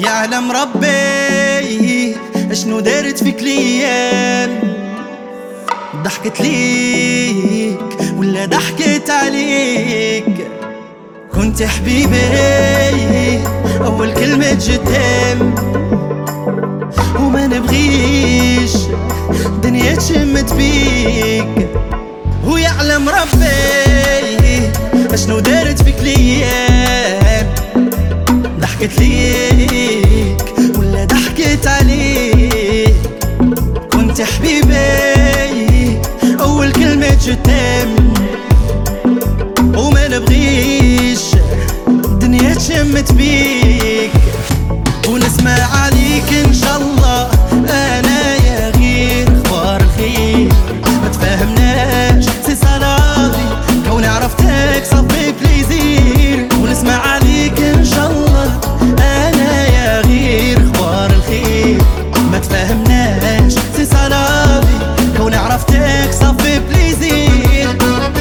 يعلم ربي اشنو دارت فيك ليام، ضحكت ليك ولا ضحكت عليك؟ كنت حبيبي أول كلمة جدام، وما نبغيش دنيا تشمت بيك. ويعلم ربي اشنو دارت فيك ليام، ضحكت ليك ولا ضحكت عليك؟ كنت حبيبي أول كلمة جدام، وما نبغيش دنيا تشمت بيك. ونسمع عليك إن شاء الله أنا يا غير أخبار الخير، ما تفاهمناش سي صلابي كوني عرفتك صافي بليزير. ونسمع عليك إن شاء الله أنا يا غير أخبار الخير، ما تفاهمناش سي صلابي كوني عرفتك صافي بليزير.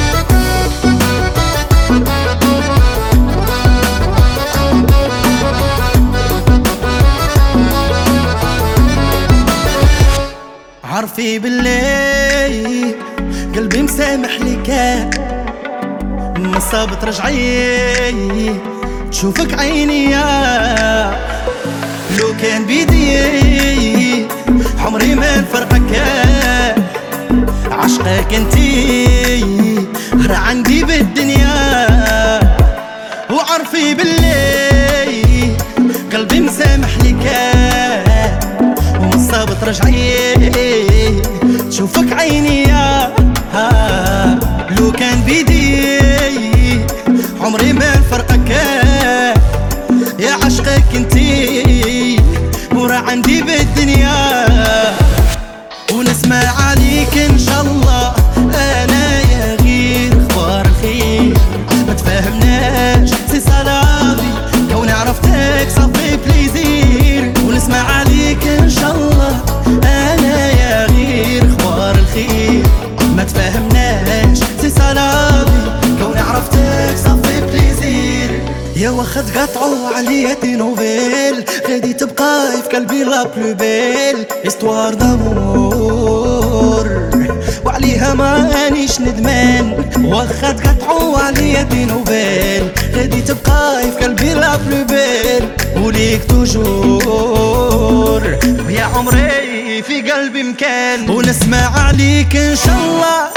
عارفي باللي قلبي مسامح لك، ما صابت رجعي تشوفك عيني. لو كان بيدي عمري ما نفرقك، عشقك انتي راه عندي بالدنيا. وعارفي باللي قلبي مسامح لك، وما صابت رجعي تشوفك عيني. لو كان بيدي عمري ما نفرقك، يا عشقك انتي ورا عندي بالدنيا. ونسمع عليك ان شاء الله انا يا غير اخبار الخير، ما تفاهمناش سي صلابي كوني عرفتك صافي بليزير. ونسمع عليك ان شاء الله انا يا غير اخبار الخير، ما تفاهمناش سي صلابي كوني عرفتك صافي بليزير. يا واخد قطعوا عليا دي نوفيل، غادي تبقى في قلبي لا بلو بيل استوار دامور، وعليها مانيش ندمان. واخد قطعوا عليا دي نوفيل، غادي تبقى في قلبي لا بلو بيل وليك توجور، ويا عمري في قلبي مكان. ونسمع عليك ان شاء الله